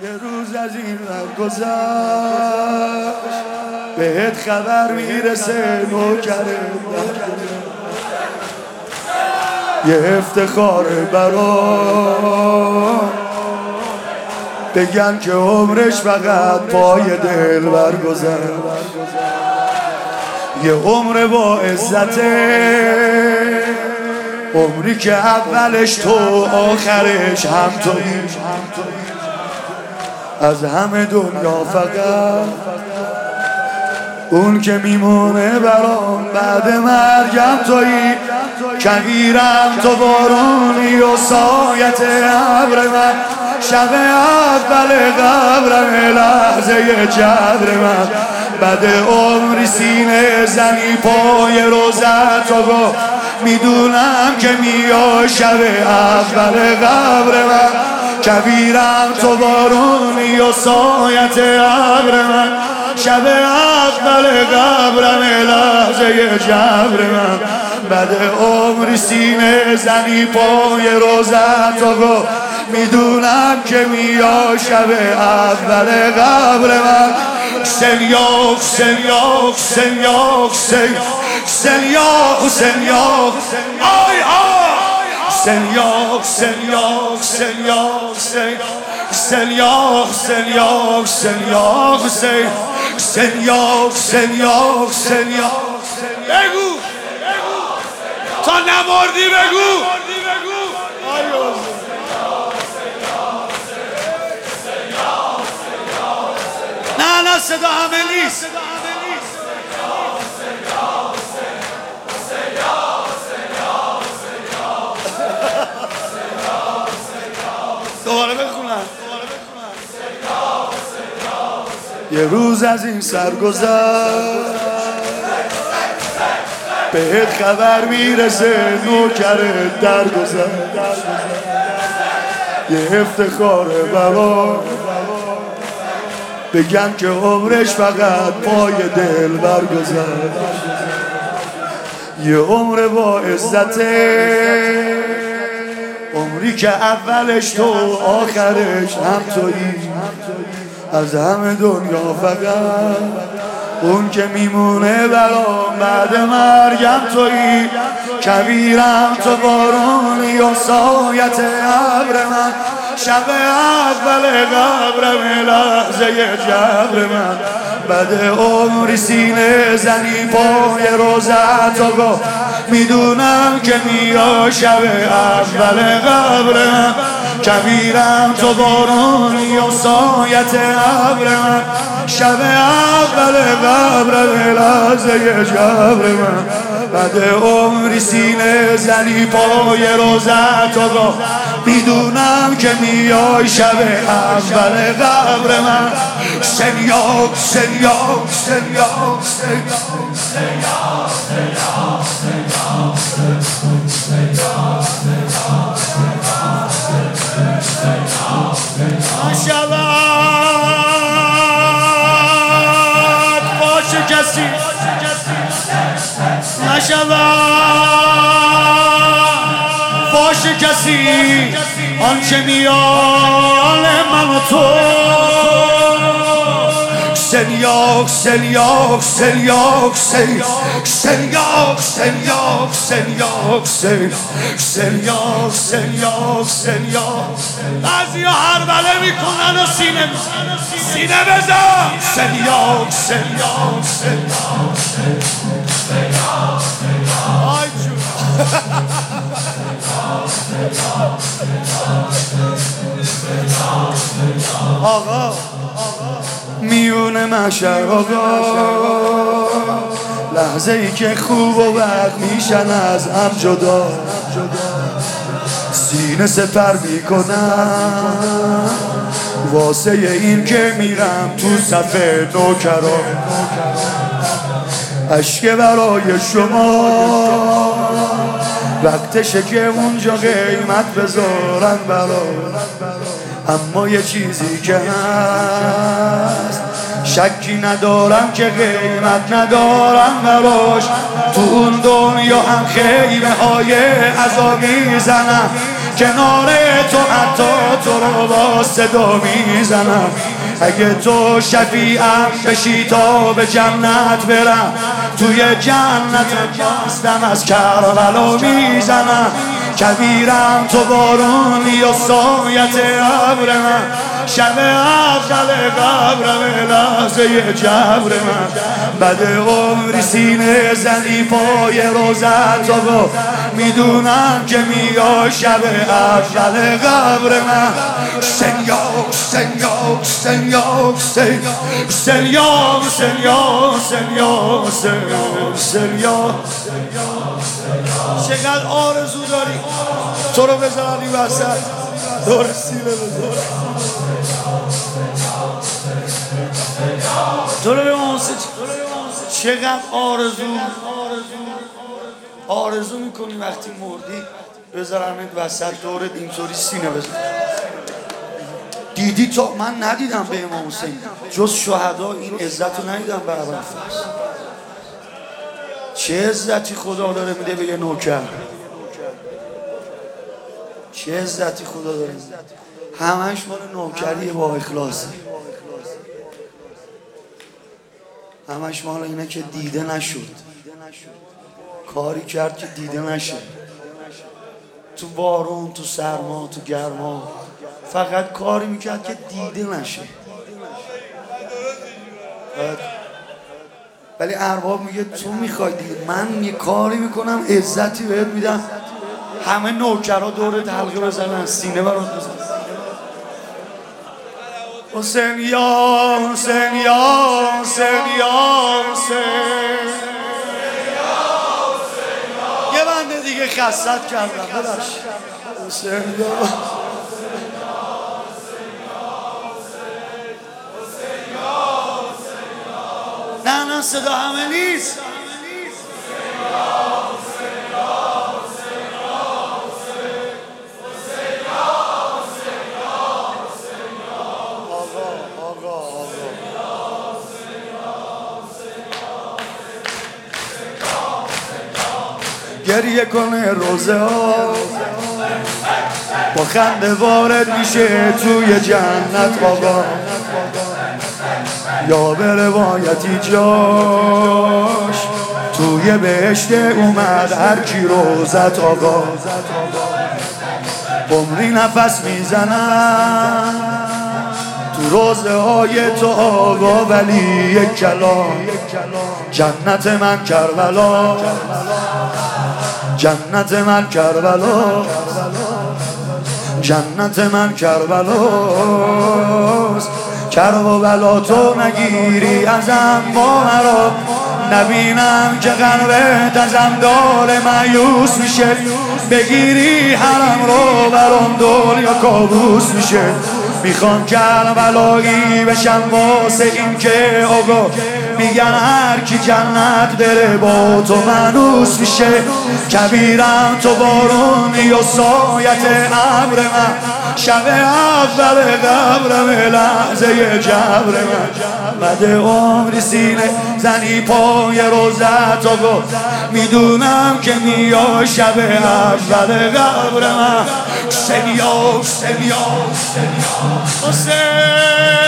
یه روز از این ور گذشت بهت خبر میرسه نوکره یه افتخار برام بگن که عمرش فقط پای دل برگذشت یه عمر با عزته عمری که اولش تو آخرش هم تویی از همه دنیا فقط اون که میمونه برام بعد مرگم تویی کبیرم تو بارونی و سایت ابر من شب اول قبرم لحظه جبر من بعد عمری سینه زنی پای روزت و گفت میدونم که میای شب اول قبر من کبیرم تو بارونی و سایت ابر من شب اول قبرم لحظه جبر من بعد عمری سینه زنی پای روزت و گفت میدونم که میای شب اول قبر من سلیاق سلیاق سلیاق سلیاق سلیاق آی آی سلیاق سلیاق سلیاق سلیاق سلیاق سلیاق سلیاق سلیاق سلیاق بگو تا نمردی بگو نه صدا همه نیست دوباره بخونم یه روز از این سر گذشت بهت خبر میرسه نوکرت درگذشت یه افتخار برام بگن که عمرش فقط پای دل برگذشت یه عمر با عزته عمری که اولش تو آخرش هم تویی از همه دنیا فقط اون که میمونه برام بعد مرگم تویی کبیرم تو بارونی و سایت ابر من شب اول قبرم لحظه جبر من بعد عمری سینه زنی پای روزت و گفت میدونم که میای شب اول قبر من کبیرم تو بارونی و سایت ابر من شب اول قبرم لحظه جبر من بعد عمری سینه زنی پای روزت و گفت میدونم که میای شب اول قبر من سلیاق سلیاق سلیاق نشود باشه کسی نشود باشه کسی آنچه میال من و تو سلیاق سلیاق سلیاق سلیاق سلیاق سلیاق سلیاق سلیاق سلیاق بعضی ها هربله میکنن و سینه بزن سلیاق سلیاق آی جون آقا میونه محشر آقا لحظه ای که خوب و بد میشن از هم جدا سینه سپر میکنم واسه این که میرم تو صف نوکرا اشک برای شما وقتشه که اونجا قیمت بذارن برا اما یه چیزی که هست شکی ندارم که قیمت ندارم براش تو اون دنیا هم خیمه های عذابی زنم کنار تو حتی تو رو با صدا میزنم. اگه تو شفیعم بشی تا به جنت برم، توی جنت باستم از کربلا میزنم. کبیرم تو بارونی و سایت ابر من، شب اول قبرم لحظه جبر من. بعد عمری سینه زنی پای روزت و میدونم که میاد شب اول قبر من. سنیا سنیا سنیا سنیا سنیا سنیا سنیا. چقدر آرزو داری تو رو بذارم این وسط دور سینه بذار تو رو به موسیقی. چقدر آرزو میکنی وقتی مردی بذارم این وسط دورت اینطوری سینه بذار. دیدی تو؟ من ندیدم به امام حسین جز شهدا این عزت رو ندیدم به ابوالفضل. چه عزتی خدا داره میده به یه نوکر، چه عزتی خدا داره میده. همش مال نوکریه با اخلاصه، همش مال اینه که دیده نشد، کاری کرد که دیده نشد. تو بارون، تو سرما، تو گرما فقط کاری میکرد که دیده نشه. ولی ارباب میگه تو میخوای دیگه، من یه کاری میکنم عزتی بهت میدم، همه نوکرها دورت حلقه بزنن سینه برات بزنن. حسین یا حسین یا حسین یا حسین. یه بنده دیگه خستت کردم ببخش. حسین یا نه صدا همه نیست. گریه کنه روزه ها با خنده وارد میشه توی جنت آقا. یا به روایتی جاش توی بهشت اومد هر کی روزت آقا. عمری نفس میزنم تو روزه های تو آقا، ولی یک کلام جنت من کربلا، جنت من کربلا، جنت من کربلاست. کرب و بلا تو نگیری ازم با مرا، نبینم که قلبت ازم داره مایوس میشه. بگیری حرم رو برام دنیا کابوس میشه. میخوام کربلایی بشم واسه این که آقا میگن هر کی جنت بره با تو منوس میشه. کبیرم تو بارونی و سایت ابر من، شب اول قبرم لحظه جبر من. بعد عمری سینه زنی پای روزت آقا، میدونم که میاد شب اول قبر من. سنیا سنیا سنیا حسین.